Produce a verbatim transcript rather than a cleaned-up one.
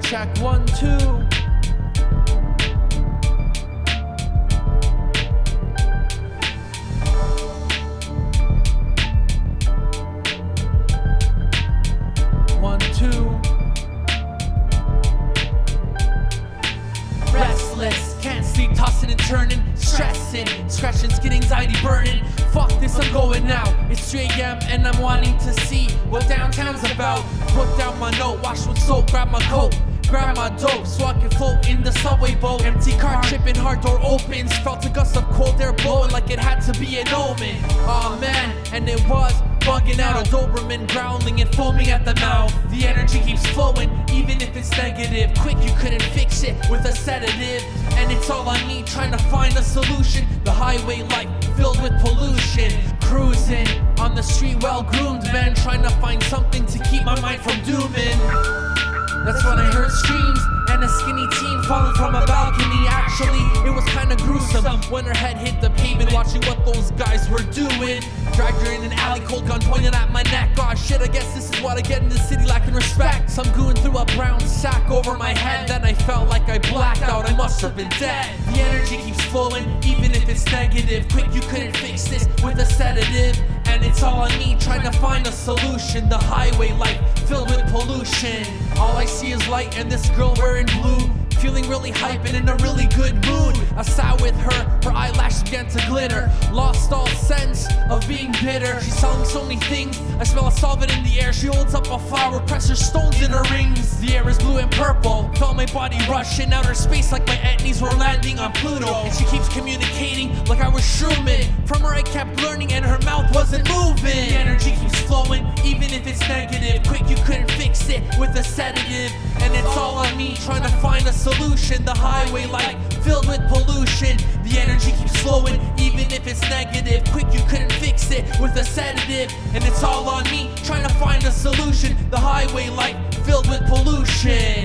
check, one, two. One, two. Restless, can't sleep, tossing and turning, stressing, scratching, skin, anxiety burning. Fuck this, I'm going out. It's three A M and I'm wanting to see what downtown's about. Put down my note, wash with soap, grab my coat, grab my dope, so I can float in the subway boat. Empty car, tripping, hard door opens. Felt a gust of cold air blowing like it had to be an omen. Aw oh, man, and it was bugging out. A Doberman growling and foaming at the mouth. The energy keeps flowing, even if it's negative. Quick, you couldn't fix it with a sedative. And it's all on me, trying to find a solution. The highway life filled with pollution. Cruising on the street, well groomed man, trying to find something to keep my mind from dooming. That's when I heard screams and a skinny teen falling from a balcony. Actually, it was kinda gruesome when her head hit the pavement, watching what those guys were doing. Dragged her in an alley, cold gun pointed at my neck. Aw shit, I guess this is what I get in the city, lacking respect. Some goon threw a brown sack over my head, then I felt like I blacked out, I must have been dead. The energy keeps flowing, even if it's negative. Quick, you couldn't fix this with a sedative. And it's all on me, trying to find a solution. The highway life filled with pollution. All I see is light and this girl wearing blue, feeling really hype and in a really good mood. I sat with her, her eyelashes began to glitter. Lost all sense of being bitter. She's telling me so many things, I smell a solvent in the air. She holds up a flower, presses stones in her rings. The air is blue and purple, felt my body rush in outer space like my etnies were landing on Pluto. And she keeps communicating like I was Truman. From her I kept learning and her mouth wasn't moving. The energy keeps flowing, even if it's negative. Quick, you couldn't fix it with a sedative. And it's all on me, trying to find a solution. The highway life filled with pollution. The energy keeps flowing, even if it's negative. Quick, you couldn't fix it with a sedative. And it's all on me, trying to find a solution. The highway life filled with pollution.